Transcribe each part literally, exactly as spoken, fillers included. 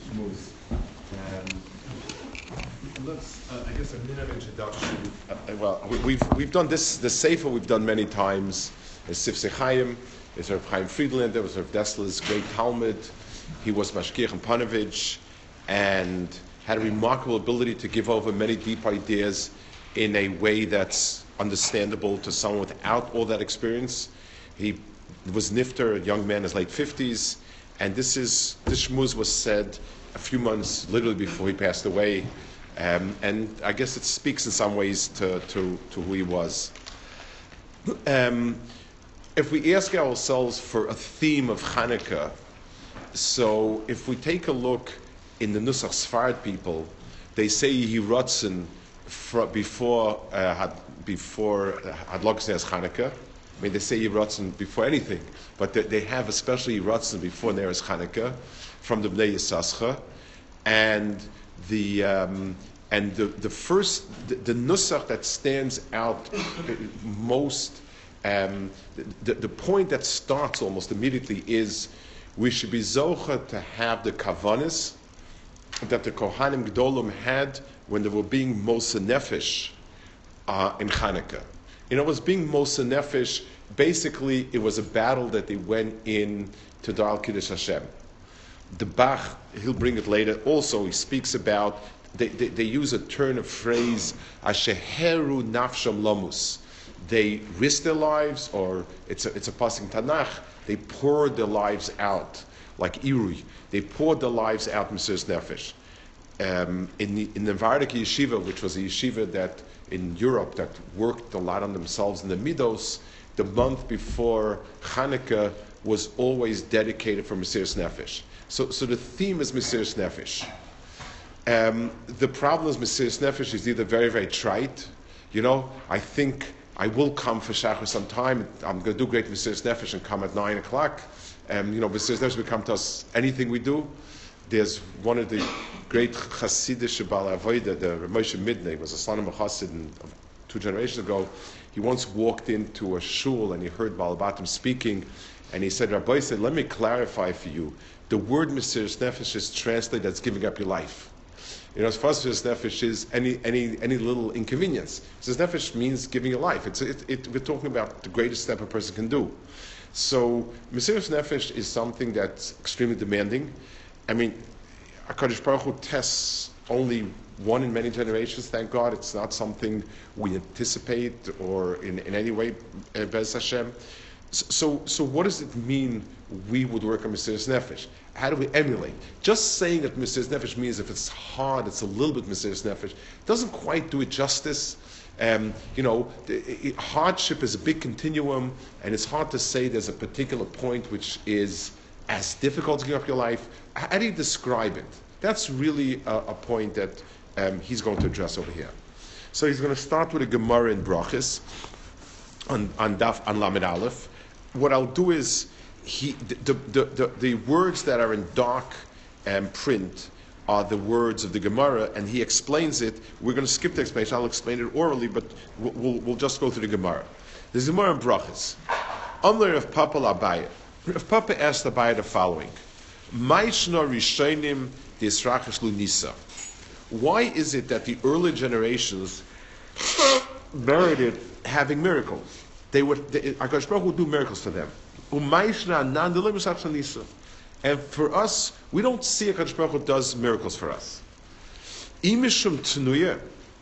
Shmuz. Um, let's, uh, I guess, a minute introduction. Uh, well, we, we've we've done this. The Sefer we've done many times. It's Sifsei Chaim. It's Rav Chaim Friedlander. It was Rav Dessler's great Talmud. He was Mashgiach in Panovich, and had a remarkable ability to give over many deep ideas in a way that's understandable to someone without all that experience. He was nifter, a young man in his late fifties, and this is this shmuz was said a few months, literally before he passed away, um, and I guess it speaks in some ways to, to, to who he was. Um, if we ask ourselves for a theme of Hanukkah, so if we take a look in the Nusach Sfard people, they say Yiratzen before uh, had before Hadlok says Hanukkah. I mean, they say Yiratzen before anything, but they, they have especially Yiratzen before there is Hanukkah from the Bnei Yissaschar, and the um, and the the first the, the Nusach that stands out most, um, the, the point that starts almost immediately is we should be zocha to have the kavanis that the Kohanim Gdolim had when they were being Mosa Nefesh uh, in Hanukkah. You know, it was being Mosa Nefesh, basically it was a battle that they went in to Dar Kiddush Hashem. The Bach, he'll bring it later, also he speaks about, they, they, they use a turn of phrase, Asheheru Nafsham Lamus. They risk their lives, or it's a, it's a passing Tanakh, they poured their lives out, like Irui. They poured their lives out Mesiras Nefesh. Um, in the in the Vardik Yeshiva, which was a yeshiva that in Europe that worked a lot on themselves in the Midos, the month before Hanukkah was always dedicated for Mesiras Nefesh. So, so the theme is Mesiras Nefesh. Um, the problem is Mesiras Nefesh is either very, very trite. You know, I think I will come for Shachar sometime. I'm going to do great Mesiras Nefesh and come at nine o'clock. Um, you know, Mesiras Nefesh will come to us anything we do. There's one of the great Hasidic Baal Avoda, the Moshe Midney, was a son of a Chassid two generations ago. He once walked into a shul and he heard Baal Batim speaking, and he said, Rabbi said, let me clarify for you. The word Mesiras Nefesh is translated as giving up your life. You know, as far as Mesiras Nefesh is any any any little inconvenience. Mesiras Nefesh means giving your life. It's it, it, we're talking about the greatest step a person can do. So Mesiras Nefesh is something that's extremely demanding. I mean, HaKadosh Baruch Hu tests only one in many generations, thank God. It's not something we anticipate or in, in any way, uh, Bez Hashem. So, so what does it mean we would work on Mesiras Nefesh? How do we emulate? Just saying that Mesiras Nefesh means if it's hard, it's a little bit Mesiras Nefesh, doesn't quite do it justice. Um, you know, the, it, hardship is a big continuum, and it's hard to say there's a particular point which is as difficult to give up your life. How do you describe it? That's really a, a point that um, he's going to address over here. So he's going to start with a Gemara in Brachos on, on Daf on Lamed Aleph. What I'll do is he the the, the, the words that are in dark um, print are the words of the Gemara, and he explains it. We're going to skip the explanation. I'll explain it orally, but we'll, we'll, we'll just go through the Gemara. There's a Gemara in Brachos. Amler of Papa Abaye. If Papa asked Abaye the following, Maishna Rishonim Disrachas Lunisa. Why is it that the early generations merited having miracles? They would, HaKadosh Baruch Hu would do miracles for them. Umaishna Nan Delibus Nisa. And for us, we don't see HaKadosh Baruch Hu does miracles for us. Imishum Tnuya.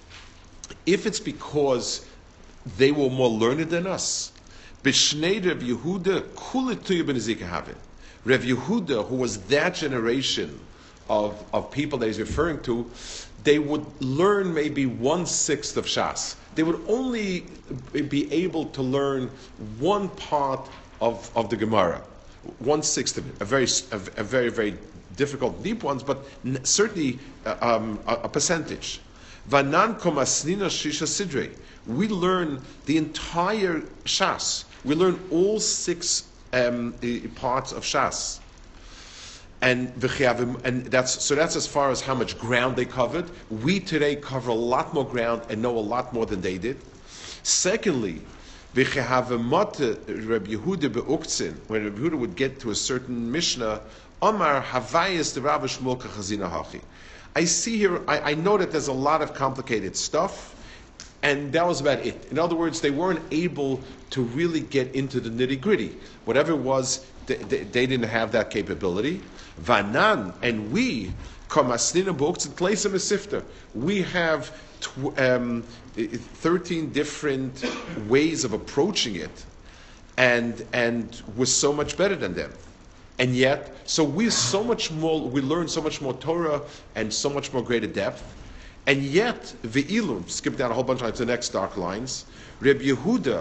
If it's because they were more learned than us, B'shnei Rev Yehuda Kulituya ben Zikahavin. Rev Yehuda, who was that generation of, of people that he's referring to, they would learn maybe one-sixth of Shas. They would only be able to learn one part of, of the Gemara, one-sixth of it, a very, a, a very, very difficult, deep ones, but n- certainly uh, um, a, a percentage. Vanan komasnina shisha sidre. We learn the entire Shas. We learn all six um, parts of Shas. And and that's so that's as far as how much ground they covered. We today cover a lot more ground and know a lot more than they did. Secondly, Rabbi Yehuda be'uktzin, when Rabbi Yehuda would get to a certain Mishnah Omar Havayis the Rav Shmuel Chazina Hachi. I see here, I, I know that there's a lot of complicated stuff, and that was about it. In other words, they weren't able to really get into the nitty gritty. Whatever it was, they, they, they didn't have that capability. Vanan, and we, Kamasnina books and Tleisa Mesifta, we have tw- um, thirteen different ways of approaching it, and and we're so much better than them. And yet, so we so much more, we learn so much more Torah and so much more greater depth. And yet, ve'ilum, skip down a whole bunch of lines to the next dark lines. Reb Yehuda,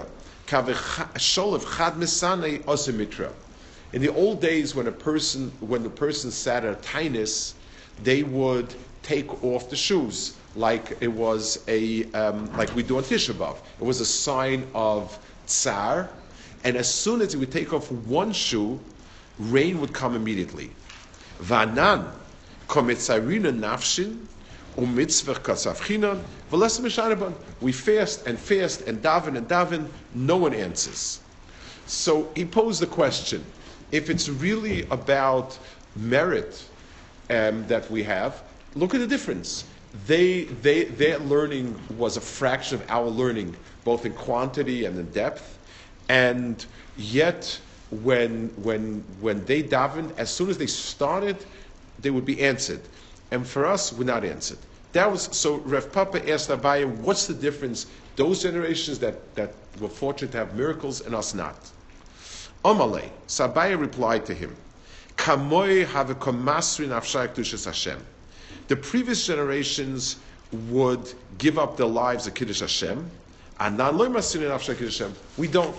kaveh chad misanei osimitra. In the old days, when a person, when the person sat at a tainus, they would take off the shoes, like it was a, um, like we do on Tisha B'Av. It was a sign of tsar, and as soon as he would take off one shoe, rain would come immediately. Vanan, kometzarina nafshin, umitzvah kasavchinan, v'les mishanaban. We fast and fast and daven and daven, no one answers. So he posed the question, if it's really about merit um, that we have, look at the difference. They, they, their learning was a fraction of our learning, both in quantity and in depth, and yet when when when they davened, as soon as they started, they would be answered. And for us, we're not answered. That was so Rav Papa asked Abaye, what's the difference? Those generations that, that were fortunate to have miracles and us not. Amalei. So Abaye replied to him, Kamoy have a komasri nafshai kedushas Hashem. The previous generations would give up their lives at Kiddush Hashem, and not loy masri nafshai Kiddush Hashem. We don't.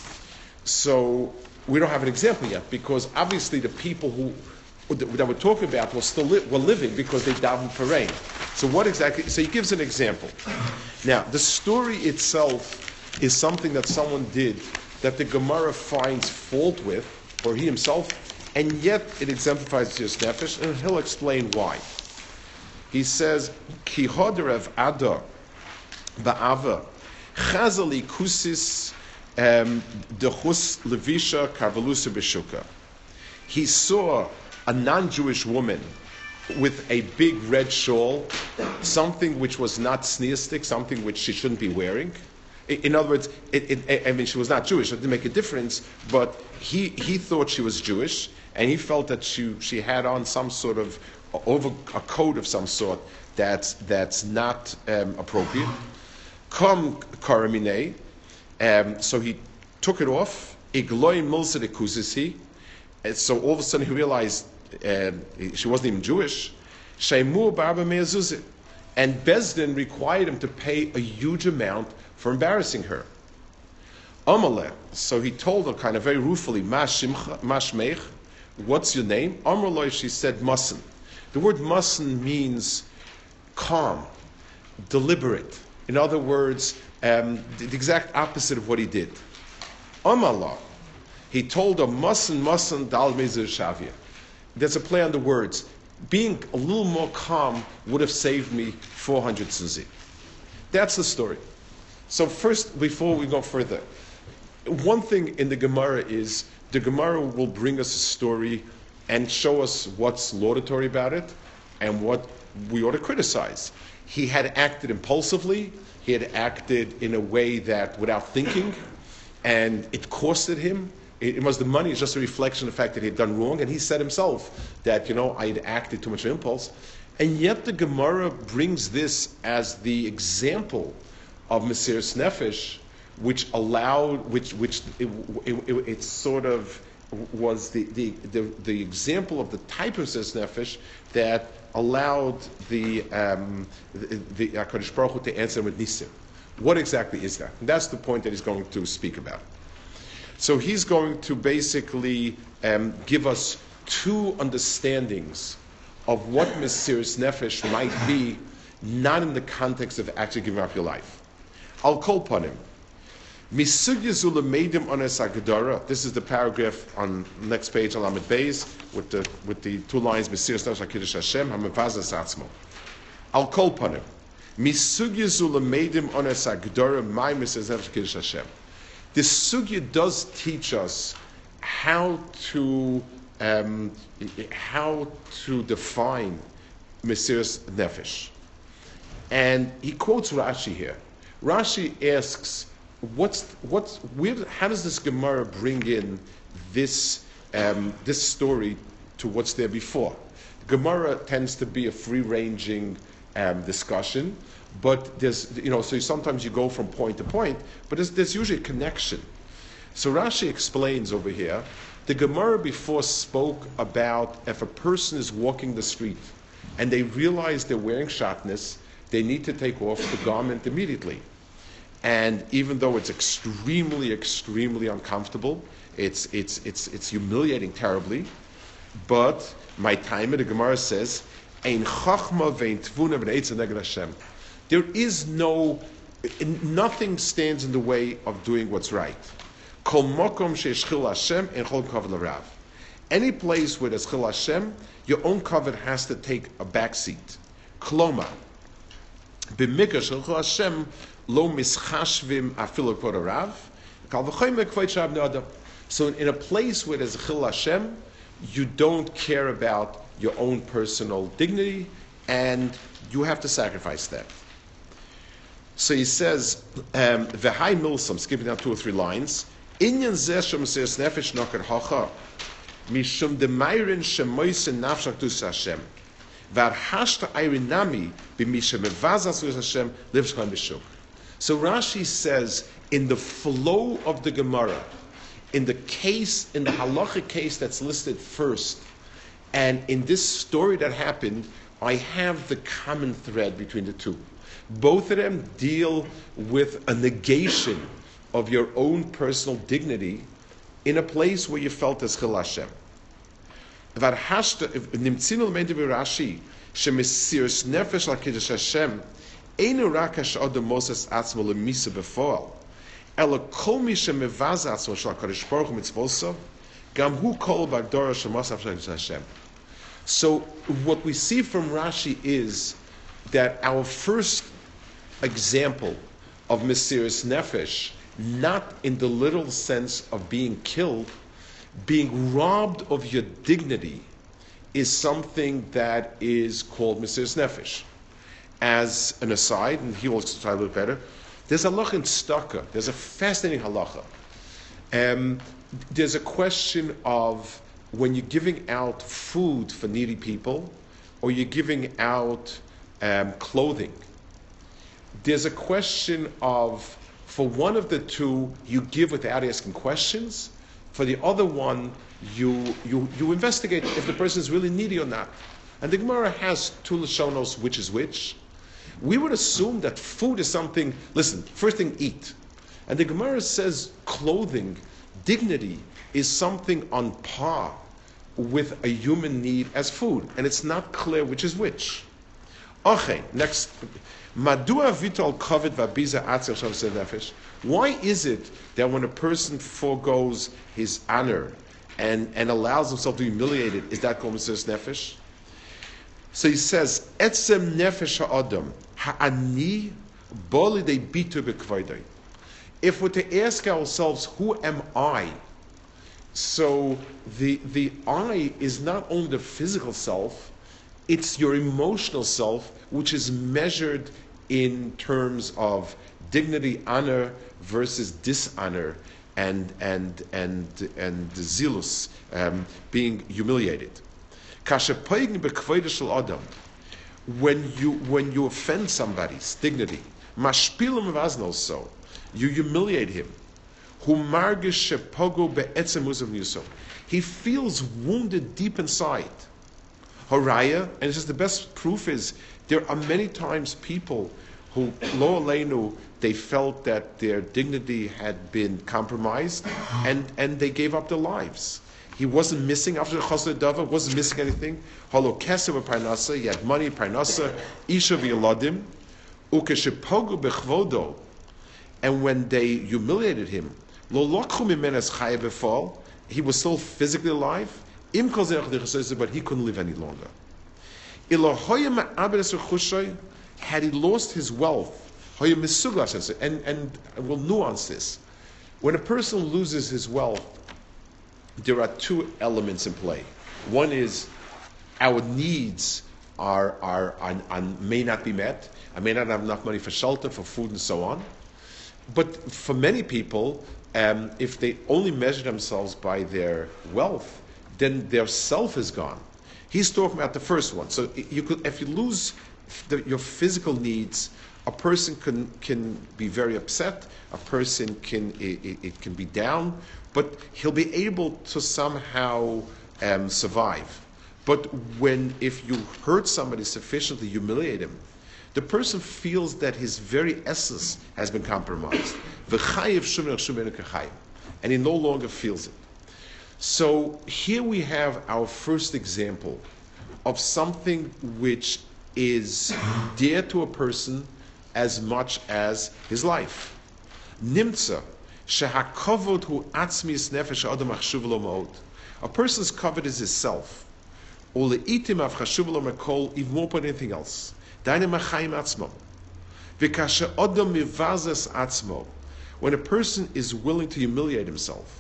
So we don't have an example yet, because obviously the people who that we're talking about were still li- were living because they davened for rain. So what exactly? So he gives an example. Now the story itself is something that someone did that the Gemara finds fault with, or he himself, and yet it exemplifies his nefesh, and he'll explain why. He says, "Ki hoderev ada ba'ava chazali kusis." Um, Levisha Karvelusa Beshuka. He saw a non-Jewish woman with a big red shawl, something which was not sneistic, something which she shouldn't be wearing. In, in other words, it, it, I mean, she was not Jewish. It didn't make a difference, but he, he thought she was Jewish, and he felt that she she had on some sort of over a coat of some sort that's that's not um, appropriate. Come Karamine. Um, so he took it off. Igloi milsa de kuzisi. So all of a sudden he realized uh, she wasn't even Jewish. Sheimu barba me'azuzit. And Bezdin required him to pay a huge amount for embarrassing her. Amaleh. So he told her kind of very ruefully, Ma shmeich, what's your name? Amaleh, she said, Masan. The word Masan means calm, deliberate. In other words, Um, the, the exact opposite of what he did. Amallah, he told her, Masan, Masan, Dal Mezer Shavia. There's a play on the words. Being a little more calm would have saved me four hundred suzi. That's the story. So first, before we go further, one thing in the Gemara is, the Gemara will bring us a story and show us what's laudatory about it and what we ought to criticize. He had acted impulsively. He had acted in a way that, without thinking, and it costed him. It, it was the money, it's just a reflection of the fact that he had done wrong, and he said himself that, you know, I had acted too much of impulse. And yet the Gemara brings this as the example of Mesiras Nefesh, which allowed, which, which it, it, it, it sort of was the, the, the, the example of the type of Mesiras Nefesh that allowed the um, the, the HaKadosh Baruch Hu to answer with Nisim. What exactly is that? And that's the point that he's going to speak about. So he's going to basically um, give us two understandings of what Mesiras Nefesh might be, not in the context of actually giving up your life. I'll call upon him. This is the paragraph on the next page, Alamed Beis, with the with the two lines, Mesiras Nefesh HaKiddush Hashem, HaMevazes Atzmo. I'll call upon him. The sugya does teach us how to um, how to define Mesiras Nefesh. And he quotes Rashi here. Rashi asks, what's, what's, where, how does this Gemara bring in this, um, this story to what's there before? Gemara tends to be a free-ranging um, discussion, but there's, you know, so sometimes you go from point to point, but there's, there's usually a connection. So Rashi explains over here, the Gemara before spoke about if a person is walking the street and they realize they're wearing shatnez, they need to take off the garment immediately. And even though it's extremely, extremely uncomfortable, it's, it's, it's, it's humiliating terribly, but my time, the Gemara says, Ein chachma vein tvuna v'neitzah neged Hashem. There is no, nothing stands in the way of doing what's right. Kol mokom sheyesh chil Hashem en chol kavod l'rav. Any place where there's chil Hashem, your own kavod has to take a back seat. Kloma. B'mikra shel chil Hashem lo mischashvim afilu kavod l'rav. Kal v'choyim kvod shab ne'adam. So in a place where there's chil Hashem, you don't care about your own personal dignity, and you have to sacrifice that. So he says, "V'hai milsam." Skipping down two or three lines. Inyan zeh shem seres nefesh noker hacha mishum demeirin shemoisen nafshak dus Hashem v'arhashta ayrinami b'mishem mevazas dus Hashem livshchan b'shuk. So Rashi says, in the flow of the Gemara, in the case, in the halachic case that's listed first, and in this story that happened, I have the common thread between the two. Both of them deal with a negation of your own personal dignity in a place where you felt as chil Hashem. Nimtzin elementi v'Rashi shemesiras nefesh l'kiddush Hashem einu rak hash'adam moses atzmo lemisa b'foal ela kol mi shemevaz atzmo shel HaKadosh Baruch Hu mitzvoso gam hu kol b'agdora shemosav shel Hashem. So what we see from Rashi is that our first example of Mesiras Nefesh, not in the literal sense of being killed, being robbed of your dignity, is something that is called Mesiras Nefesh. As an aside, and he will try a little better, there's a halacha in Staka. There's a fascinating halacha. Um, there's a question of when you're giving out food for needy people, or you're giving out um, clothing. There's a question of, for one of the two, you give without asking questions. For the other one, you you you investigate if the person is really needy or not. And the Gemara has two lashonos, which is which. We would assume that food is something, listen, first thing, eat. And the Gemara says clothing, dignity, is something on par with a human need as food. And it's not clear which is which. Okay, next. Madua vital kavod v'abiza atzil shav nefesh. Why is it that when a person forgoes his honor and, and allows himself to be humiliated, is that called Mesiras Nefesh? So he says, Etzem nefesh ha'adam ha'ani bo lidei bitu b'kvoidai. If we're to ask ourselves, who am I? So the the I is not only the physical self, it's your emotional self, which is measured in terms of dignity, honor versus dishonor, and and and and zilus, um, being humiliated. When you when you offend somebody's dignity, mashpilim vaznos, so you humiliate him. He feels wounded deep inside. Haraya, and it's just the best proof is there are many times people who lo aleinu, they felt that their dignity had been compromised, and, and they gave up their lives. He wasn't missing after the chassid dava, wasn't missing anything. Halo kesef v'parnasa, he had money, parnasa, isha v'yaladim, ukeshepogu bechvodo, and when they humiliated him, lo lokchu mimenes chaya befall, he was still physically alive, but he couldn't live any longer. Had he lost his wealth, and, and we'll nuance this. When a person loses his wealth, there are two elements in play. One is our needs are, are, are, are may not be met. I may not have enough money for shelter, for food, and so on. But for many people, um, if they only measure themselves by their wealth, then their self is gone. He's talking about the first one. So you could, if you lose the, your physical needs, a person can can be very upset. A person can it, it can be down, but he'll be able to somehow um, survive. But when if you hurt somebody sufficiently, humiliate him, the person feels that his very essence has been compromised, and he no longer feels it. So here we have our first example of something which is dear to a person as much as his life. Nimtza shehakavod hu atzmis nefesh adam achshuv lo ma'od. A person's covet is his self. Uleitim av chashuv lo mekol, even more than anything else. Daine machayim atzmo. V'kashe adam mivazes atzmo. When a person is willing to humiliate himself,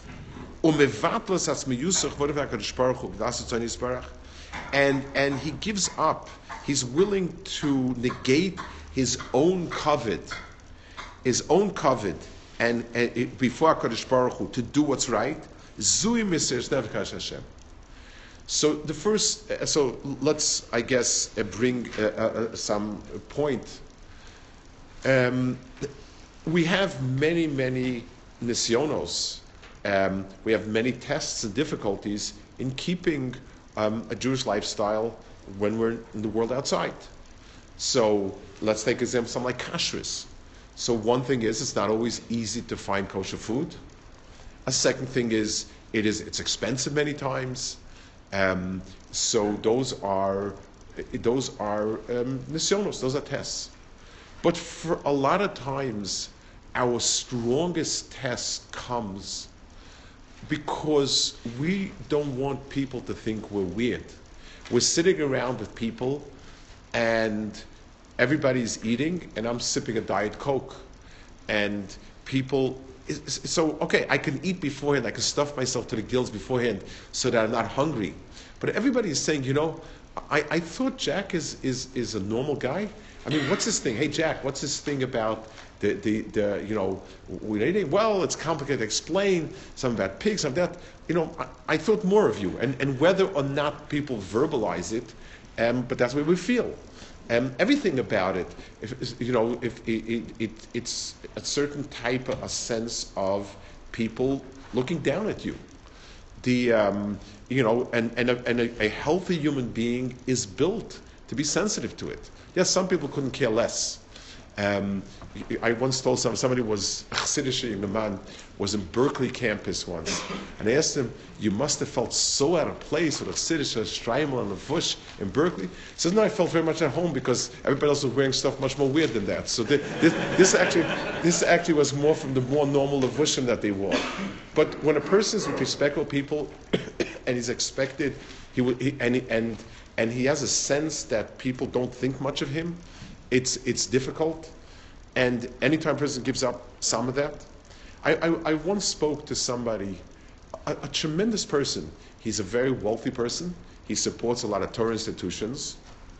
and and he gives up, he's willing to negate his own covet, his own covet, and, and before HaKadosh Baruch Hu to do what's right. So the first, so let's, I guess, bring uh, uh, some point. Um, we have many, many nisyonos. Um, we have many tests and difficulties in keeping um, a Jewish lifestyle when we're in the world outside. So let's take an example, something like kashrus. So one thing is, it's not always easy to find kosher food. A second thing is, it is it's expensive many times. Um, so those are those are um, nisyonos, those are tests. But for a lot of times, our strongest test comes because we don't want people to think we're weird. We're sitting around with people and everybody's eating and I'm sipping a Diet Coke. And people, so okay, I can eat beforehand, I can stuff myself to the gills beforehand so that I'm not hungry. But everybody is saying, you know, I, I thought Jack is, is, is a normal guy. I mean, what's his thing? Hey, Jack, what's his thing about the, the, the you know, well, it's complicated to explain, some about pigs, some that. You know, I, I thought more of you. And, and whether or not people verbalize it, um, but that's what we feel. Um, everything about it, if, you know, if it, it, it, it's a certain type of a sense of people looking down at you. The, um, you know, and, and, a, and a, a healthy human being is built to be sensitive to it. Yes, some people couldn't care less. Um, I once told some, somebody was, a Chassidish young man, was in Berkeley campus once, and I asked him, you must have felt so out of place with a Chassidish, a Streimel, and a Fush in Berkeley. He says, no, I felt very much at home because everybody else was wearing stuff much more weird than that. So this, this, actually, this actually was more from the more normal Levushim that they wore. But when a person is with respectful people, and he's expected, he will, he, and, he, and and he has a sense that people don't think much of him, it's it's difficult. And anytime a person gives up some of that, I, I, I once spoke to somebody, a, a tremendous person. He's a very wealthy person. He supports a lot of Torah institutions.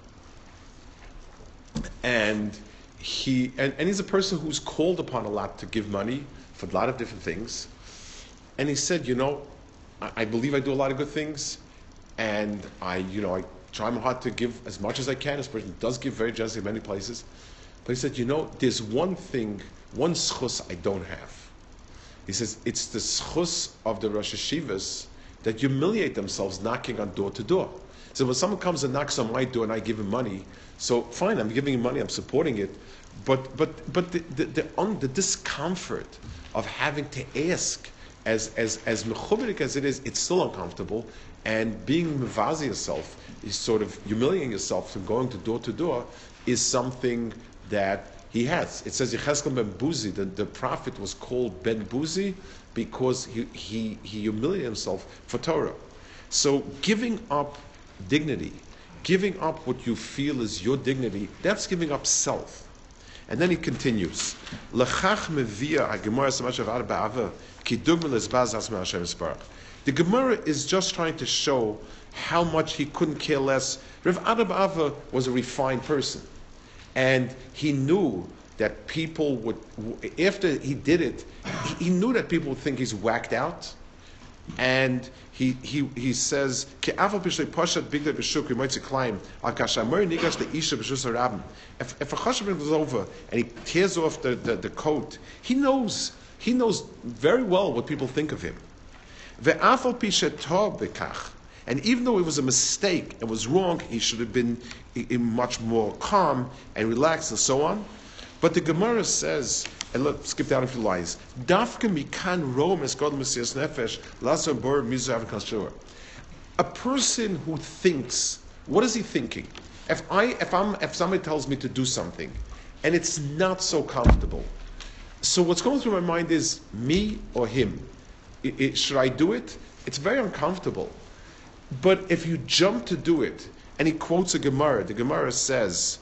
And he and, and he's a person who's called upon a lot to give money for a lot of different things. And he said, you know, I, I believe I do a lot of good things, and I, you know, I try my hard to give as much as I can. This person does give very generously in many places. But he said, you know, there's one thing, one schus I don't have. He says, it's the schus of the Rosh Hashivas that humiliate themselves knocking on door to door. So when someone comes and knocks on my door and I give him money, so fine, I'm giving him money, I'm supporting it, but but but the the, the, un, the discomfort of having to ask, as as as mechuberik as it is, it's still uncomfortable, and being mevazi yourself, is sort of humiliating yourself from going to door to door, is something that he has. It says Yechezkel ben Buzi, the, the prophet was called Ben Buzi because he, he, he humiliated himself for Torah. So giving up dignity, giving up what you feel is your dignity, that's giving up self. And then he continues, L'chach mevia ha'gemara samash avada ba'ava ki dugma lezbaz asma Hashem yisparach. The Gemara is just trying to show how much he couldn't care less. Rav Adabava was a refined person, and he knew that people would, after he did it, he knew that people would think he's whacked out. And he he he says, if, if a chashav goes over and he tears off the, the, the coat, he knows he knows very well what people think of him. And even though it was a mistake and was wrong, he should have been much more calm and relaxed and so on. But the Gemara says, and let's skip down a few lines. A person who thinks, what is he thinking? If I, if I'm, if somebody tells me to do something, and it's not so comfortable, so what's going through my mind is me or him. It, it, should I do it? It's very uncomfortable. But if you jump to do it, and he quotes a Gemara, the Gemara says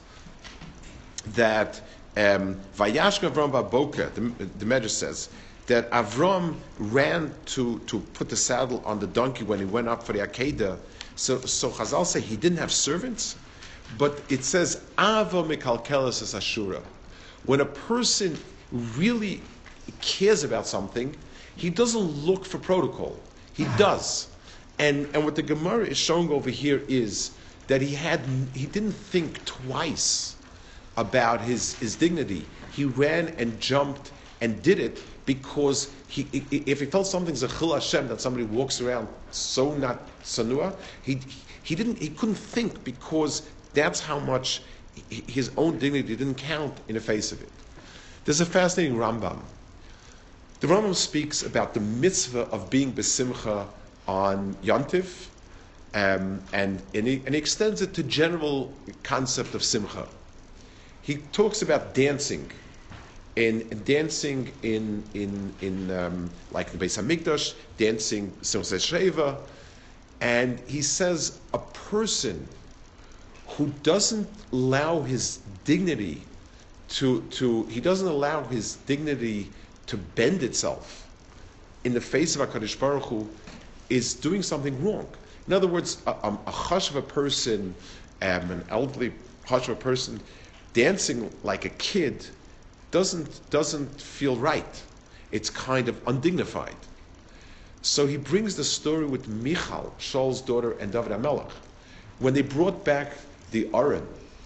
that Um, Vayashka Avram Baboka, the, the Medrash says, that Avram ran to, to put the saddle on the donkey when he went up for the Akedah. So, so Chazal say he didn't have servants, but it says, Ava Mikalkelis is Ashura. When a person really cares about something, he doesn't look for protocol. He does. And, and what the Gemara is showing over here is that he had he didn't think twice about his, his dignity. He ran and jumped and did it because he, if he felt something's a chil Hashem, that somebody walks around so not sanua, he he didn't he couldn't think, because that's how much his own dignity didn't count in the face of it. There's a fascinating Rambam. The Rambam speaks about the mitzvah of being besimcha on Yontif, um, and and he, and he extends it to general concept of simcha. He talks about dancing, in dancing in in in um, like the Beis Hamikdash, dancing Simchas Sheva, and he says a person who doesn't allow his dignity to to he doesn't allow his dignity to bend itself in the face of HaKadosh Baruch Hu is doing something wrong. In other words, a, a, a hush of a person, um, an elderly hush of a person, dancing like a kid doesn't doesn't feel right. It's kind of undignified. So he brings the story with Michal, Shaul's daughter, and David HaMelech. When they brought back the Aron,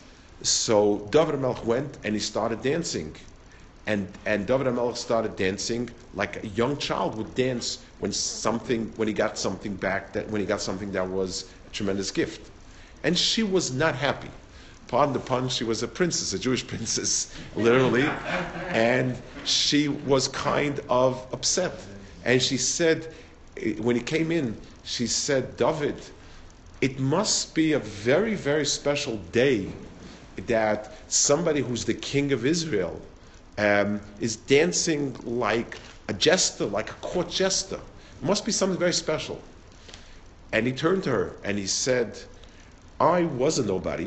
so David HaMelech went and he started dancing. And and David HaMelech started dancing like a young child would dance when something when he got something back that when he got something that was a tremendous gift. And she was not happy. Pardon the pun, she was a princess, a Jewish princess, literally, and she was kind of upset. And she said, when he came in, she said, David, it must be a very, very special day that somebody who's the king of Israel um, is dancing like a jester, like a court jester. It must be something very special. And he turned to her and he said, I was a nobody,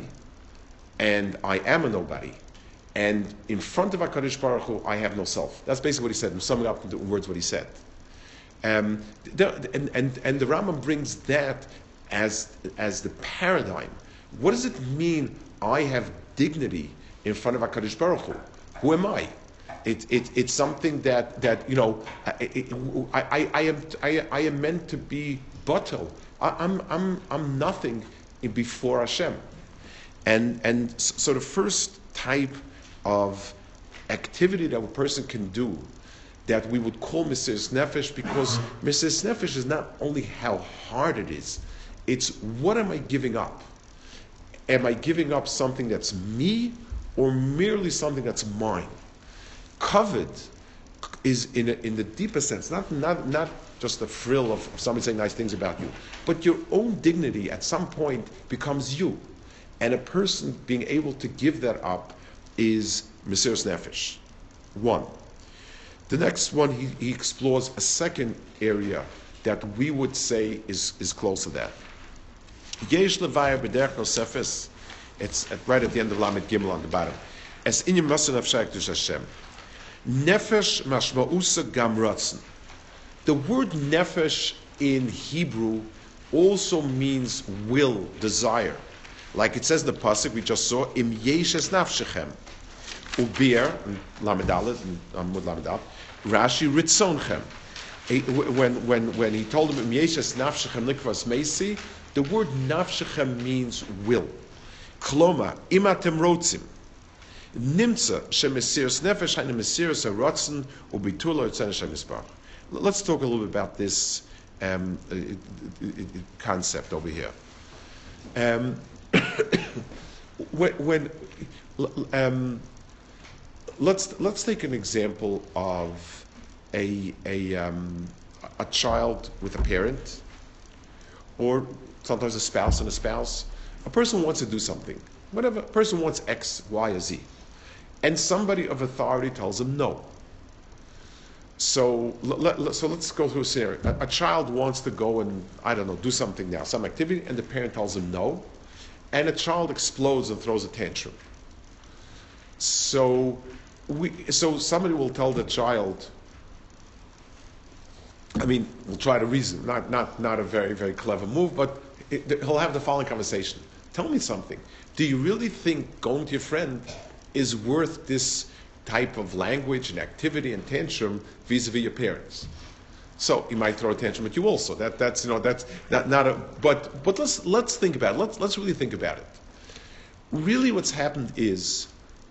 and I am a nobody. And in front of HaKadosh Baruch Hu, I have no self. That's basically what he said. I'm summing up in words what he said. Um, the, and, and, and the Rambam brings that as, as the paradigm. What does it mean, I have dignity in front of HaKadosh Baruch Hu? Who am I? It, it, it's something that, that you know, it, I, I, I, am, I, I am meant to be batel. I, I'm, I'm, I'm nothing before Hashem. And, and so the first type of activity that a person can do that we would call Mesiras Nefesh, because Mesiras Nefesh is not only how hard it is, it's what am I giving up? Am I giving up something that's me or merely something that's mine? Covet is in, a, in the deeper sense, not, not, not just the frill of somebody saying nice things about you, but your own dignity at some point becomes you. And a person being able to give that up is Mesiras Nefesh. One. The next one, he, he explores a second area that we would say is, is close to that. Yesh levaya b'derech nosefes. It's at, right at the end of Lamed Gimel on the bottom. Es inyam masan nefesh to Hashem. Nefesh mashma'usa gam ratzon. The word nefesh in Hebrew also means will, desire. Like it says in the pasuk we just saw, Im yeshes nafshechem. Ubir, Lamedalad, Amud Lamedal, Rashi Ritzonchem. When, when, when he told him, Im yeshes nafshechem likvas meisi, the word nafshechem means will. Kloma, imatem rotzim. Nimtza, shemesiris nefesh, hainu mesiris harotzen, ubitulo yotzen Hashem Yisbarach. Let's talk a little bit about this um, uh, concept over here. Um, when, when um, let's let's take an example of a a um, a child with a parent, or sometimes a spouse and a spouse. A person wants to do something. Whatever, a person wants X, Y, or Z, and somebody of authority tells him no. So, let, so let's go through a scenario. A, a child wants to go and, I don't know, do something now, some activity, and the parent tells him no, and a child explodes and throws a tantrum. So, we, so somebody will tell the child, I mean, we'll try to reason, not, not, not a very, very clever move, but it, he'll have the following conversation. Tell me something. Do you really think going to your friend is worth this type of language and activity and tantrum vis-a-vis your parents? So you might throw a tantrum at you also. That that's you know that's not, not a but but let's let's think about it. Let's let's really think about it. Really, what's happened is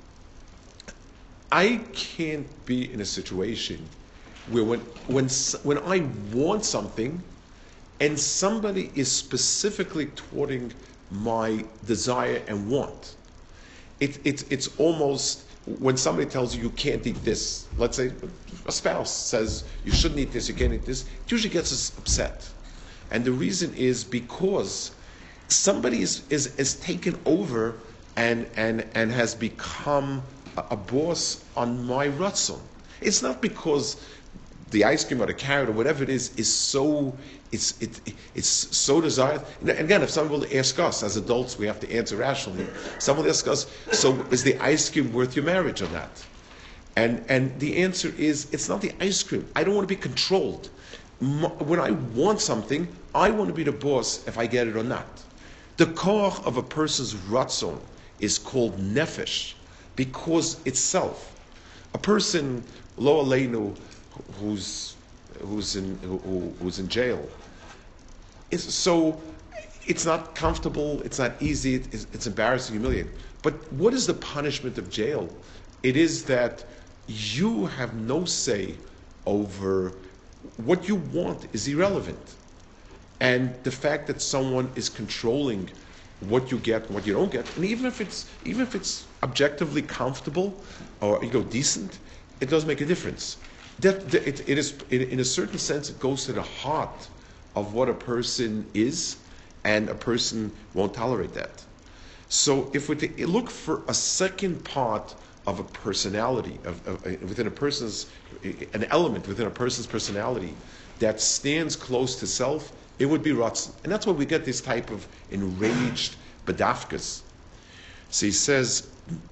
I can't be in a situation where when when when I want something and somebody is specifically thwarting my desire and want. It, it, it's almost, when somebody tells you you can't eat this, let's say a spouse says you shouldn't eat this, you can't eat this, it usually gets us upset. And the reason is because somebody is, is, is taken over and, and, and has become a, a boss on my ratzon. It's not because the ice cream or the carrot or whatever it is is so it's it it's so desired. And again, if someone will ask us as adults, we have to answer rationally. Someone will ask us, so is the ice cream worth your marriage or not? And and the answer is, it's not the ice cream. I don't want to be controlled. When I want something, I want to be the boss if I get it or not. The koach of a person's ratzon is called nefesh because itself. A person, lo aleinu, who's who's in who, who's in jail, is so it's not comfortable, it's not easy, it's, it's embarrassing, humiliating. But what is the punishment of jail? It is that you have no say over what you want is irrelevant, and the fact that someone is controlling what you get and what you don't get, and even if it's even if it's objectively comfortable or you know decent, it does make a difference. That, that it, it is, in a certain sense, it goes to the heart of what a person is, and a person won't tolerate that. So, if we look for a second part of a personality, of, of, within a person's, an element within a person's personality that stands close to self, it would be ratzon, and that's why we get this type of enraged bedafkas. So he says,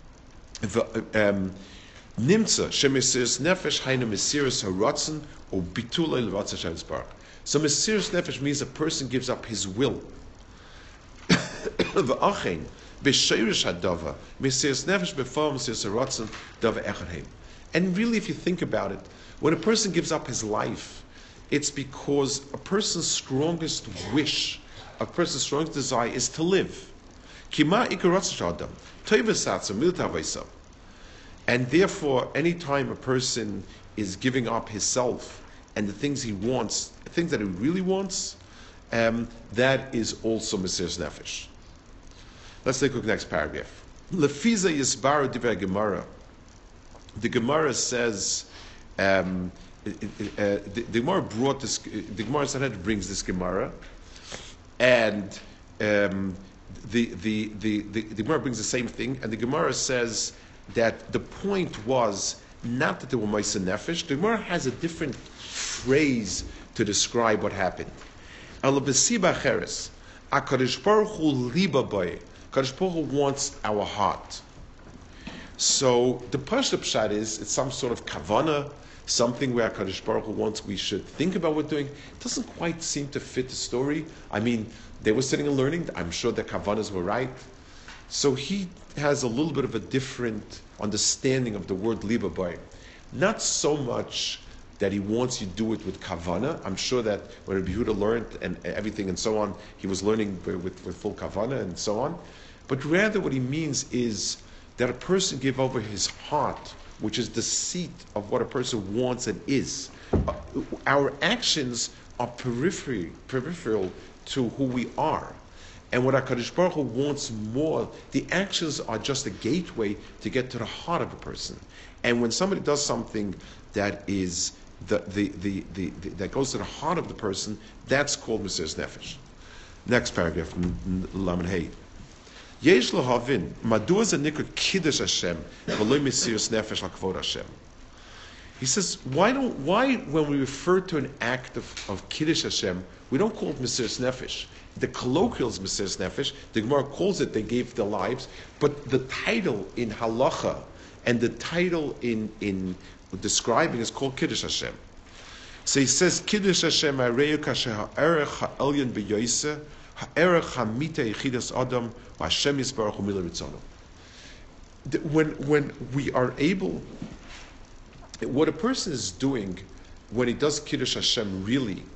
um, Nimtza shemesiris nefesh hainu mesiris haratzon or bitulei l'ratzon Hashem Yisbarach. So mesiris nefesh means a person gives up his will. V'achein b'sheirish hadava mesiris nefesh before mesiris haratzon dava echad heim. And really, if you think about it, when a person gives up his life, it's because a person's strongest wish, a person's strongest desire is to live. Kima ikar ratzon shadam toivasatza miltavaisa. And therefore, any time a person is giving up his self and the things he wants, the things that he really wants, um, that is also mesiris nefesh. Let's take a look at the next paragraph. Lefiza yisbaru divrei Gemara. The Gemara says, um, it, it, uh, the, the Gemara brought this. The Gemara Sanhedrin brings this Gemara, and um, the, the, the, the the Gemara brings the same thing, and the Gemara says that the point was not that there were Ma'aseh Nefesh. The Gemara has a different phrase to describe what happened. HaKadosh Baruch Hu liba bay. HaKadosh Baruch Hu wants our heart. So the Pashut Pshat is it's some sort of kavana something where HaKadosh Baruch Hu wants we should think about what we're doing. It doesn't quite seem to fit the story. I mean, they were sitting and learning. I'm sure the Kavanas were right. So he has a little bit of a different understanding of the word Libabai. Not so much that he wants you to do it with Kavana. I'm sure that when Rabbi Yehuda learned and everything and so on, he was learning with, with full Kavana and so on. But rather what he means is that a person give over his heart, which is the seat of what a person wants and is. Uh, our actions are periphery, peripheral to who we are. And what HaKadosh Baruch Hu wants more, the actions are just a gateway to get to the heart of a person. And when somebody does something that is the, the, the, the, the that goes to the heart of the person, that's called Mesiras Nefesh. Next paragraph, Lamed Hey. Yesh lohavin, madua ze nikra kiddush Hashem, v'lo mesiras nefesh l'kavod Hashem. He says, why don't why when we refer to an act of, of kiddush Hashem, we don't call it mesiras nefesh. The colloquial is mesiras nefesh. The Gemara calls it they gave their lives, but the title in halacha and the title in in describing is called kiddush Hashem. So he says, kiddush Hashem areu kasher ha'erech ha'elyon b'yoyse ha'erech ha'mita yichidas adam v'Hashem yisbarach u'mila ritzono. When when we are able, what a person is doing when he does kiddush Hashem really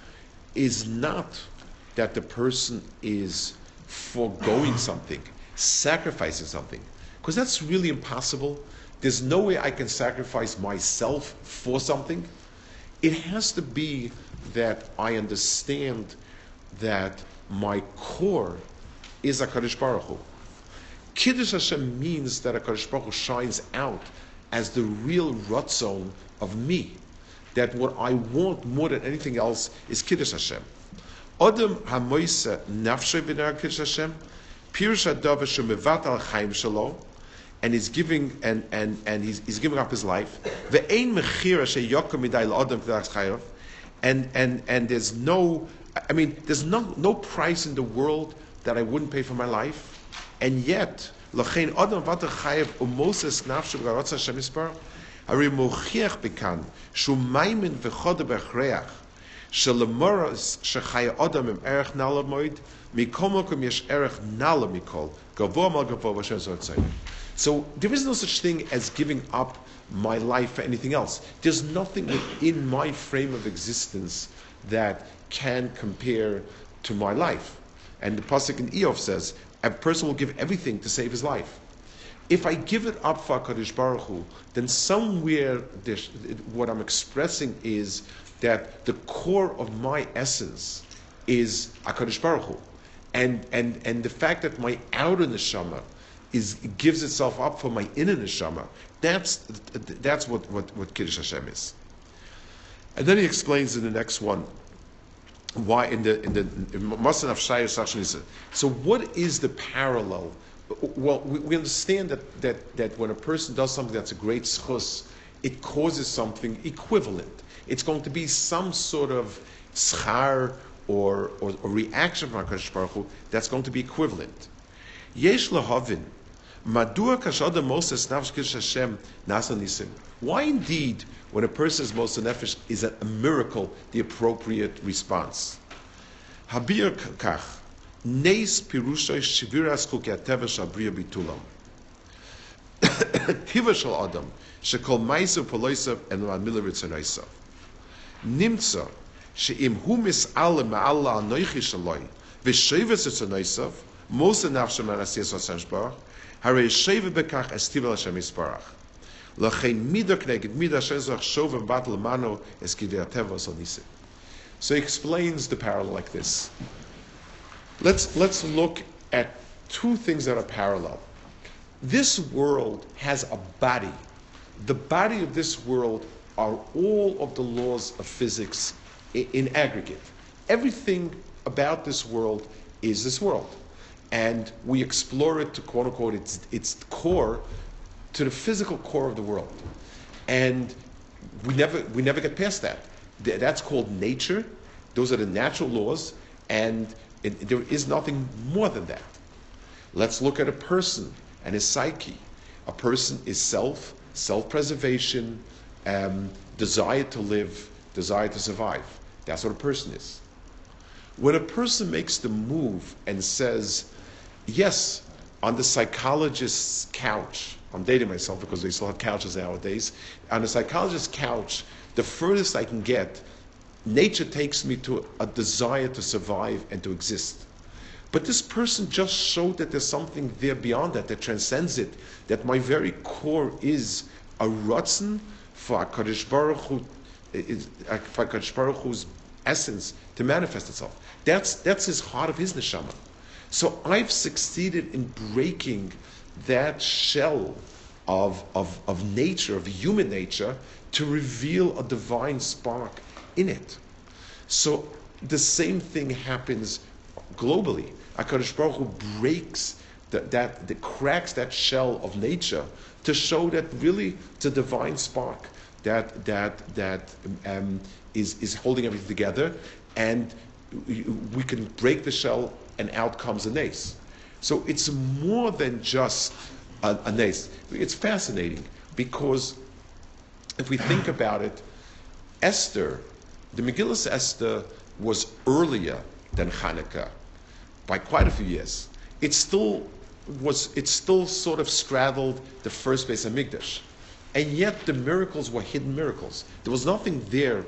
is not that the person is foregoing something, sacrificing something, because that's really impossible. There's no way I can sacrifice myself for something. It has to be that I understand that my core is HaKadosh Baruch Hu. Kiddush Hashem means that HaKadosh Baruch Hu shines out as the real ratzon of me. That what I want more than anything else is Kiddush Hashem. Adam hamoise nafshe b'nei Kiddush Hashem, pirush hadavar shemevat al chaim shelo, and he's giving and and and he's, he's giving up his life. Ve'ein mechira sheyokom midai l'adam k'das chayav, and and and there's no, I mean, there's no no price in the world that I wouldn't pay for my life, and yet l'chein adam vat chayav umoses nafshe b'garotz Hashem yisparach. Hari mochiach bekan shumaimin v'choda b'chreach shelemoras shechaya adam im erech nala moed mikomokum yesh erech nala mikol gavoa mal gavoa v'Hashem zotzayim. So there is no such thing as giving up my life for anything else. There's nothing within my frame of existence that can compare to my life. And the pasuk in Eov says, a person will give everything to save his life. If I give it up for HaKadosh Baruch Hu, then somewhere what I'm expressing is that the core of my essence is HaKadosh Baruch Hu. And, and, and the fact that my outer neshama is gives itself up for my inner neshama, that's that's what, what, what Kiddush Hashem is. And then he explains in the next one why in the in the Masan of Shayir Sachnisa. So what is the parallel? Well, we, we understand that, that that when a person does something that's a great schus, it causes something equivalent. It's going to be some sort of schar or or, or reaction from HaKadosh Baruch Hu that's going to be equivalent. Yesh lahavin. Madua kashada moses nafesh kiddush Hashem nasa nisim. Why indeed, when a person is moses nefesh, is a, a miracle the appropriate response? Habir kach neis pirushay shiviras chukei hateva shabriya bitulam. Tiva shel adam shekol ma'asav polosav and ma'amila ritzonaisav. Nimtza she'im hu mis'aleh ma'ala anoichi shaloi v'sheivas ritzonaisav Moshe nafshe manasiyas Hashem Yisparach, harei sheva bekach estival Hashem Yisparach. Lachein mida kneged mida shezach shovem battle mano eskidei hateva sonise. So he explains the parallel like this. Let's let's look at two things that are parallel. This world has a body. The body of this world are all of the laws of physics in, in aggregate. Everything about this world is this world. And we explore it to quote unquote its its core, to the physical core of the world, and we never we never get past that. That's called nature. Those are the natural laws, and it, there is nothing more than that. Let's look at a person and his psyche. A person is self, self-preservation, um, desire to live, desire to survive. That's what a person is. When a person makes the move and says, yes, on the psychologist's couch, I'm dating myself because they still have couches nowadays, on the psychologist's couch, the furthest I can get, nature takes me to a desire to survive and to exist. But this person just showed that there's something there beyond that, that transcends it, that my very core is a ratzon for HaKadosh Baruch Hu, is, for HaKadosh Baruch Hu's essence to manifest itself. That's, that's his heart of his neshama. So I've succeeded in breaking that shell of, of, of nature, of human nature, to reveal a divine spark in it. So the same thing happens globally. HaKadosh Baruch Hu breaks that, that, that cracks that shell of nature to show that really it's a divine spark that that that um, is is holding everything together, and we can break the shell and out comes a nace. So it's more than just a, a nace. It's fascinating because if we think about it, Esther, the Megillas Esther was earlier than Hanukkah by quite a few years. It still was. It still sort of straddled the first Beis Hamikdash, and yet the miracles were hidden miracles. There was nothing there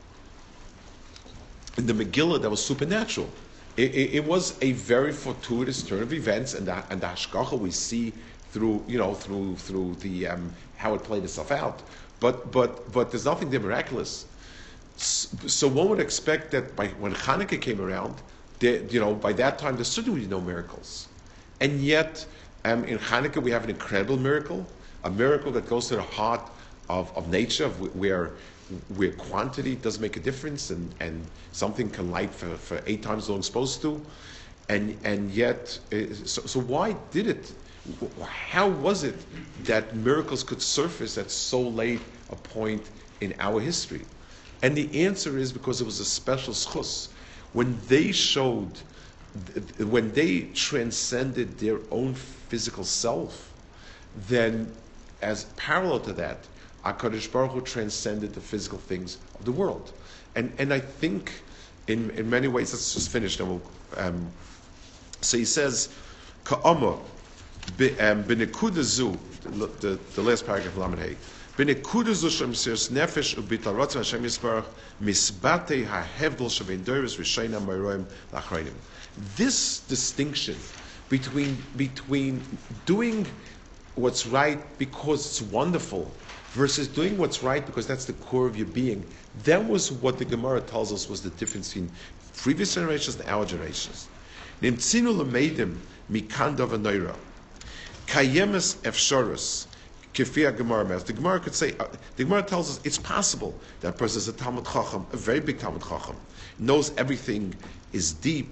in the Megillah that was supernatural. It, it, it was a very fortuitous turn of events, and the, and the hashgacha we see through, you know, through through the um, how it played itself out. But but but there's nothing there miraculous. So one would expect that by when Hanukkah came around, there, you know, by that time there certainly would be no miracles, and yet um, in Hanukkah we have an incredible miracle, a miracle that goes to the heart of, of nature, of where where quantity does make a difference, and, and something can light for, for eight times as long as it's supposed to, and and yet uh, so, so why did it? How was it that miracles could surface at so late a point in our history? And the answer is because it was a special schus. When they showed, when they transcended their own physical self, then as parallel to that, HaKadosh Baruch Hu transcended the physical things of the world. And and I think in, in many ways, let's just finish, then we'll, um, so he says, Ka'ama, b'nekuda zu, the the last paragraph of Lamed Hey, b'nekuda zu shem sirs nefesh u'bital rotzim Hashem Yisparach misbatei ha'hevdol shevein doros v'sheina ma'roim l'achreinim. This distinction between between doing what's right because it's wonderful versus doing what's right because that's the core of your being, that was what the Gemara tells us was the difference between previous generations and our generations. Nimtzinu l'meidim mikan davar noira. Kayemes efshoros, kefia Gemara mez. The Gemara could say, uh, the Gemara tells us it's possible that a person is a Talmud Chacham, a very big Talmud Chacham, knows everything, is deep,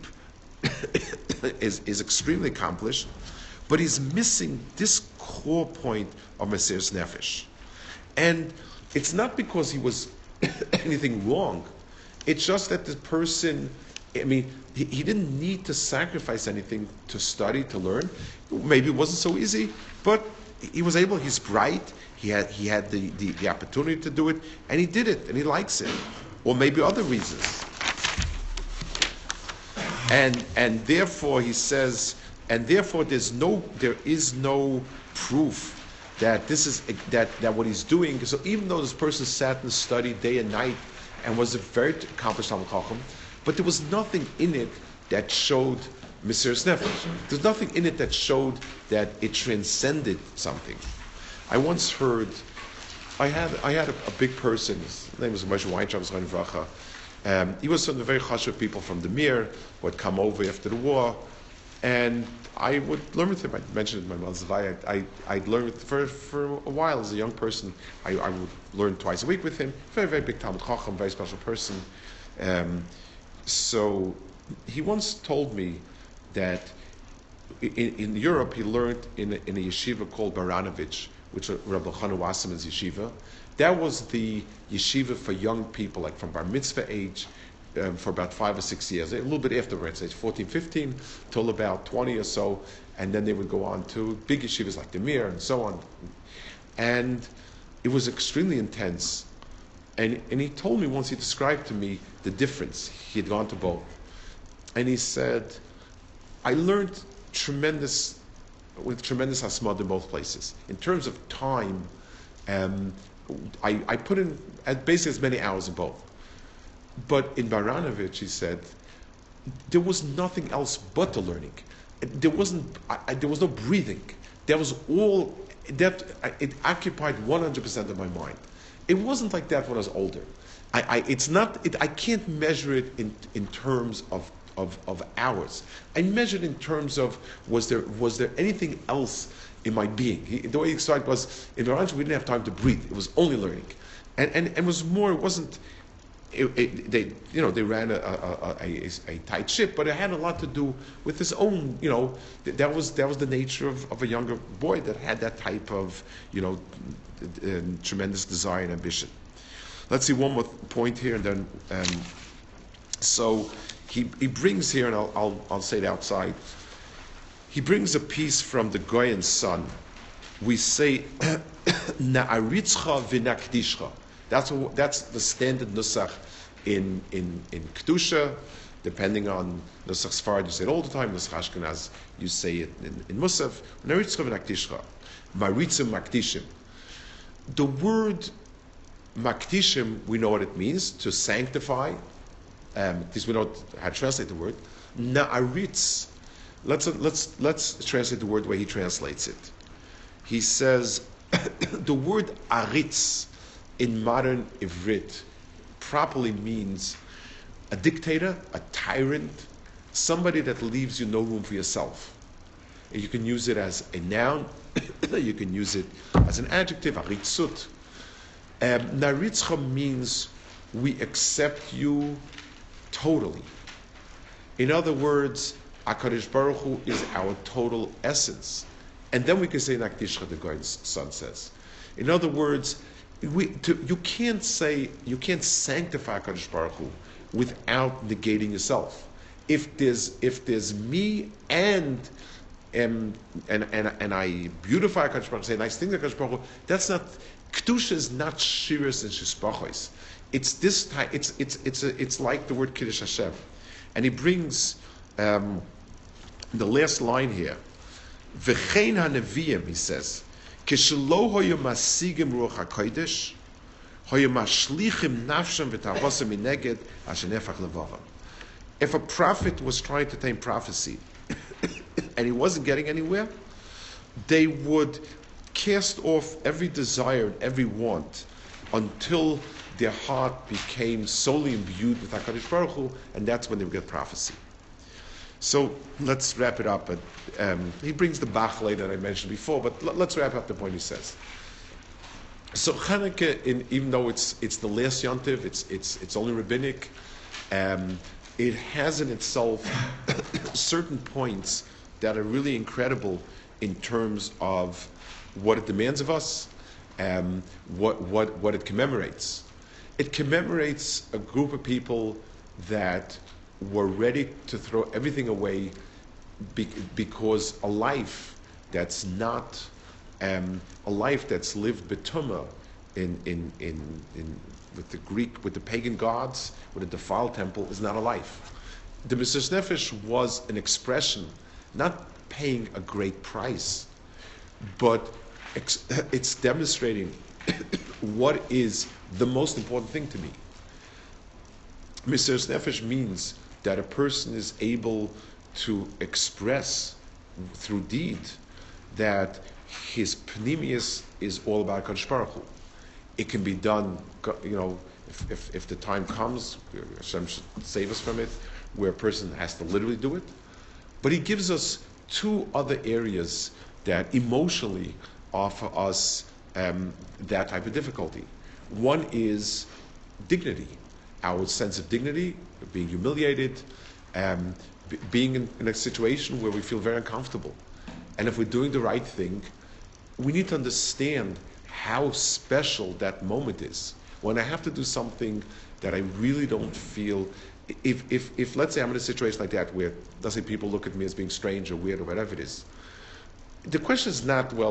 is, is extremely accomplished, but he's missing this core point of Mesiras Nefesh. And it's not because he was anything wrong. It's just that the person, I mean, he, he didn't need to sacrifice anything to study, to learn. Maybe it wasn't so easy, but he was able, he's bright, he had he had the, the, the opportunity to do it, and he did it, and he likes it. Or maybe other reasons. And and therefore he says, and therefore there's no there is no proof that this is that, that what he's doing. So even though this person sat and studied day and night and was a very accomplished Talmud Chacham, but there was nothing in it that showed Mesiras Nefesh. There's nothing in it that showed that it transcended something. I once heard, I had I had a, a big person. His name was Moshe Weintraub, Zechron Livracha. Um, he was some of the very chashuv people from the Mir who had come over after the war, and I would learn with him. I mentioned it in my mother's Zavai. I, I, I'd learn with for for a while as a young person. I, I would learn twice a week with him. Very, very big Talmud Chacham, very special person. Um, so he once told me that in, in Europe he learned in a, in a yeshiva called Baranovich, which was Rabbi Chana Wasserman's yeshiva. That was the yeshiva for young people, like from bar mitzvah age, um, for about five or six years, a little bit afterwards, age fourteen, fifteen, till about twenty or so, and then they would go on to big yeshivas like the Mir and so on. And it was extremely intense. And, and he told me once, he described to me the difference. He had gone to both. And he said, I learned tremendous, with tremendous asmad in both places. In terms of time, um, I, I put in at basically as many hours in both. But in Baranovich, he said, there was nothing else but the learning. There wasn't, I, I, there was no breathing. There was all, that, it occupied one hundred percent of my mind. It wasn't like that when I was older. I, I, it's not, it, I can't measure it in, in terms of, of, of hours. I measured in terms of, was there, was there anything else in my being? He, the way he described it was, in Orange we didn't have time to breathe. It was only learning. And, and, and it was more, it wasn't, It, it, they, you know, they ran a, a, a, a tight ship, but it had a lot to do with his own, you know, that was that was the nature of, of a younger boy that had that type of, you know, uh, tremendous desire and ambition. Let's see one more point here, and then, um, so he he brings here, and I'll I'll, I'll say it outside. He brings a piece from the Goyen's son. We say, Na'aritzcha v'nakdishcha. That's a, that's the standard nusach in in in kedusha. Depending on nusach Sfarad, you say it all the time. Nusach Ashkenaz, you say it in, in Musaf. Naritzcha v'nakdishcha, maritzim makdishim. The word makdishim, we know what it means, to sanctify. Um, this we know how to translate the word. Na'aritz. Let's let's let's translate the word the way he translates it. He says the word aritz in modern Ivrit properly means a dictator, a tyrant, somebody that leaves you no room for yourself. And you can use it as a noun, you can use it as an adjective, aritzut. Um, Naritzcha means we accept you totally. In other words, HaKadosh Baruch Hu is our total essence. And then we can say Nakdishcha, the Goyen's son says. In other words, We, to, you can't say, you can't sanctify HaKadosh Baruch Hu without negating yourself. If there's, if there's me and, um, and, and, and I beautify HaKadosh Baruch Hu, say nice things HaKadosh Baruch Hu, that's not, Kedusha is not Shiras and Shishpachos. It's this type, it's, it's, it's, a, it's like the word Kiddush Hashem. And he brings um, the last line here, V'chein ha-neviim, he says, Kishlo hoyu masigim ruach hakodesh, hoyu mashlichim nafshem v'tavosem mineged ashenefach levavam. If a prophet was trying to attain prophecy and he wasn't getting anywhere, they would cast off every desire and every want until their heart became solely imbued with HaKadosh Baruch Hu, and that's when they would get prophecy. So let's wrap it up. Um, he brings the Bachlei that I mentioned before, but l- let's wrap up the point he says. So Chanukah, in, even though it's it's the last Yontiv, it's it's it's only rabbinic, um, it has in itself certain points that are really incredible in terms of what it demands of us, um, what what what it commemorates. It commemorates a group of people that were ready to throw everything away be, because a life that's not um, a life that's lived betuma in, in, in, in with the Greek, with the pagan gods, with a defiled temple is not a life. The Mesiras Nefesh was an expression, not paying a great price, but ex- it's demonstrating what is the most important thing to me. Mesiras Nefesh means that a person is able to express through deed that his pnimius is all about HaKadosh Baruch Hu. It can be done, you know, if, if, if the time comes, Hashem should save us from it, where a person has to literally do it. But he gives us two other areas that emotionally offer us um, that type of difficulty. One is dignity, our sense of dignity, being humiliated, um, b- being in, in a situation where we feel very uncomfortable. And if we're doing the right thing, we need to understand how special that moment is. When I have to do something that I really don't feel, if, if, if let's say I'm in a situation like that where, let's say people look at me as being strange or weird or whatever it is, the question is not, well,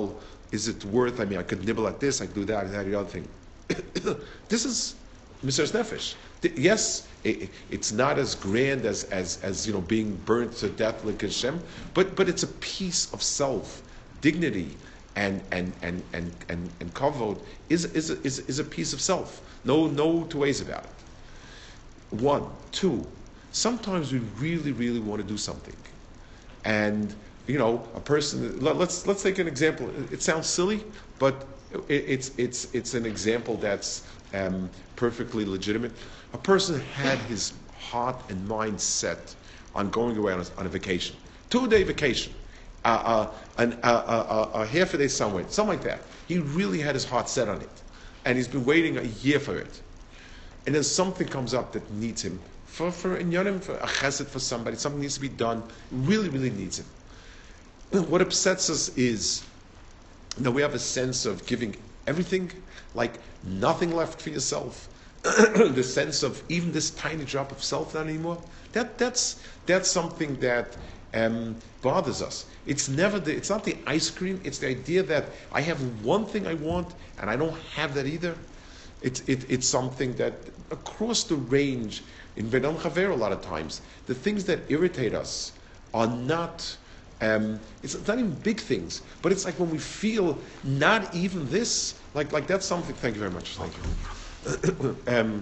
is it worth, I mean, I could nibble at this, I could do that, that, the other thing. This is Mesiras Nefesh. Yes, it, it's not as grand as, as, as you know, being burnt to death like Hashem, but, but it's a piece of self, dignity, and and and and and, and kavod is is, is is a piece of self. No no two ways about it. One, two. Sometimes we really really want to do something, and you know, a person. Let's let's take an example. It sounds silly, but it, it's it's it's an example that's um, perfectly legitimate. A person had his heart and mind set on going away on a, on a vacation, two-day vacation, uh, uh, an, uh, uh, uh, a half a day somewhere, something like that. He really had his heart set on it, and he's been waiting a year for it. And then something comes up that needs him for for inyanim, for a chesed for somebody. Something needs to be done. Really, really needs him. What upsets us is that we have a sense of giving everything, like nothing left for yourself. The sense of even this tiny drop of self not anymore. That that's that's something that um, bothers us. It's never the it's not the ice cream. It's the idea that I have one thing I want and I don't have that either. It's it, it's something that across the range in Benam Chaver a lot of times the things that irritate us are not. Um, it's not even big things, but it's like when we feel not even this, like like that's something. Thank you very much. Thank you. um,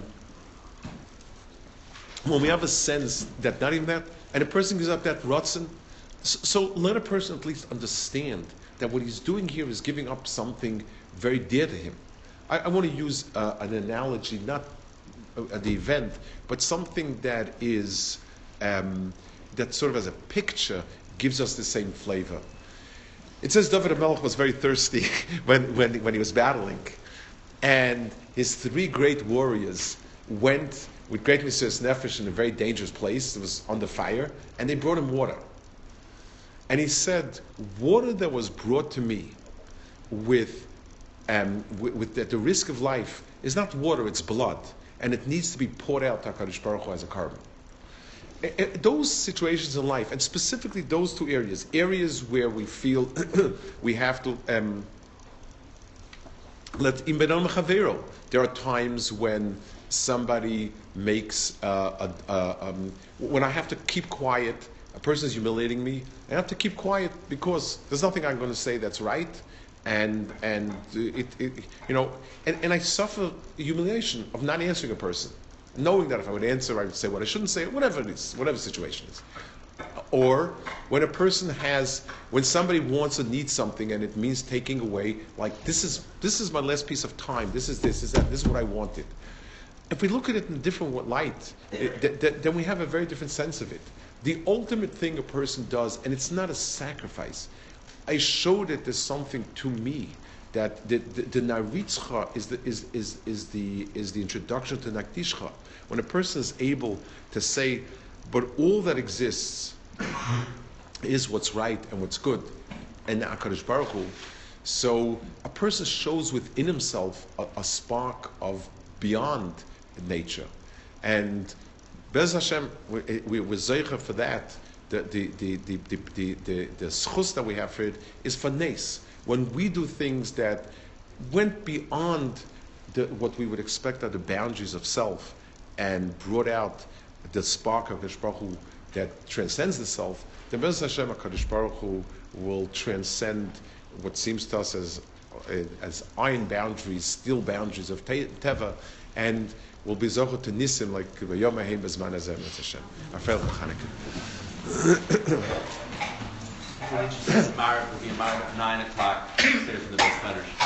when we have a sense that not even that, and a person gives up that rotzen, so, so let a person at least understand that what he's doing here is giving up something very dear to him. I, I want to use uh, an analogy, not at the event, but something that is um, that sort of as a picture gives us the same flavor. It says David HaMelech was very thirsty when, when, when he was battling. And his three great warriors went with great Mesiras Nefesh in a very dangerous place. It was under fire. And they brought him water. And he said, water that was brought to me with, um, with, with at the risk of life is not water, it's blood. And it needs to be poured out to HaKadosh Baruch Hu as a carbon. Those situations in life, and specifically those two areas, areas where we feel we have to um, let in Benam Chavero. There are times when somebody makes uh, a, a, um, when I have to keep quiet. A person is humiliating me. I have to keep quiet because there's nothing I'm going to say that's right, and and it, it you know, and, and I suffer humiliation of not answering a person. Knowing that if I would answer, I would say what I shouldn't say, whatever it is, whatever the situation is. Or when a person has, when somebody wants or needs something and it means taking away, like this is this is my last piece of time, this is this, is that, this is what I wanted. If we look at it in a different light, it, th- th- then we have a very different sense of it. The ultimate thing a person does, and it's not a sacrifice. I showed it as something to me. That the, the, the Naritzcha is the is, is is the is the introduction to Nakdishcha. When a person is able to say, but all that exists is what's right and what's good, and HaKadosh Baruch Hu. So a person shows within himself a, a spark of beyond nature, and Bez Hashem, we, we, we're zeicher for that. The the the the the the, the, the schus that we have for it is for nes. When we do things that went beyond the, what we would expect are the boundaries of self and brought out the spark of HaKadosh Baruch Hu that transcends the self, then Bez Hashem HaKadosh Baruch Hu will transcend what seems to us as as iron boundaries, steel boundaries of te- Teva, and will be zocher to nisim like V'yom Ha'hem B'zman Hazeh Bez Hashem. Afel Chanukah. Tomorrow will be a mark of nine o'clock upstairs in the base letters.